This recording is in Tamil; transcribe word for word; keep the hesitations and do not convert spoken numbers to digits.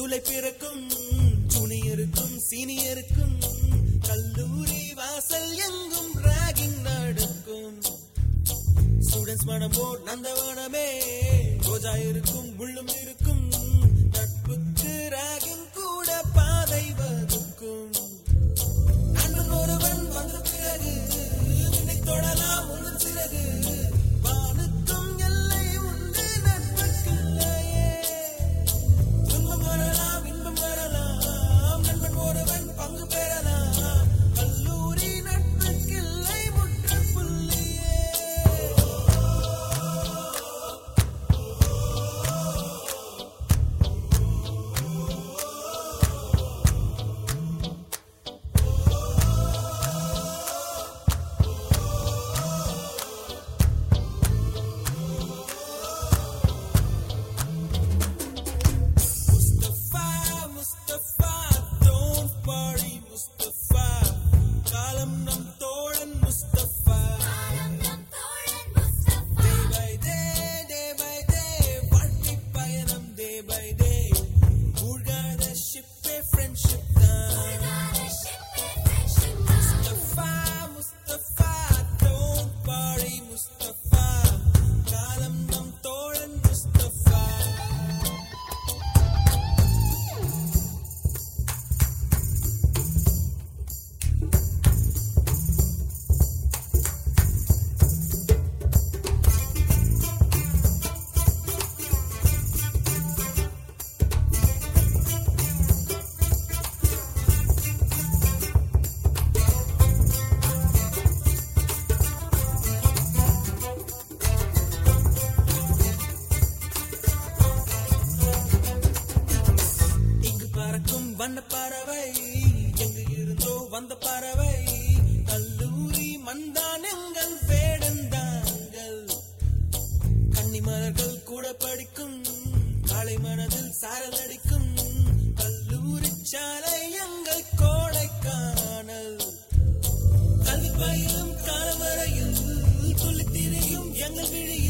ஜூலை பிறக்கும் ஜூனியருக்கும் சீனியருக்கும் கல்லூரி வாசல் எங்கும் ராகிங் நடக்கும். ஸ்டூடெண்ட்ஸ் மனமோ நந்தவனமே, ரோஜா இருக்கும் முள்ளும் இருக்கும், நட்புக்கு ராகிங் கூட பாதை வகுக்கும். நண்பன் ஒருவன் வந்த பிறகு நினை தொடலாம் உங்கள் சிறகு, வானுக்கும் எல்லை உண்டு நட்புக்குள்ளையே. துன்பம் வரலாம் இன்பம் வரலாம், நண்பன் ஒருவன் பங்கு பெறலாம், கல்லூரி நட்புக்கில்லை முற்றுப்புள்ளியே. Mustafa, Mustafa, don't worry, Mustafa. காலம் நம் தோழன் Mustafa. Day by day, day by day, வாழ்க்கை பயணம் day by day. மூழ்காத ஷிப்பே friendship தான். Mustafa, Mustafa, don't worry, Mustafa. காலம் நம் தோழன் Mustafa. இங்கு பறக்கும் வண்ண பறவை, எங்கு இருந்தோ வந்த பறவை, கல்லூரி மந்தான் எங்கள் வேடந்தாங்கள். கன்னிமலர்கள் கூட படிக்கும், காலை மனதில் சாரல் அடிக்கும், கல்லூரி சாலை எங்கள் கோடைக்கானல். கல்வி பயிலும் காலவரையில் துள்ளித் திரியும் எங்கள் விழியில்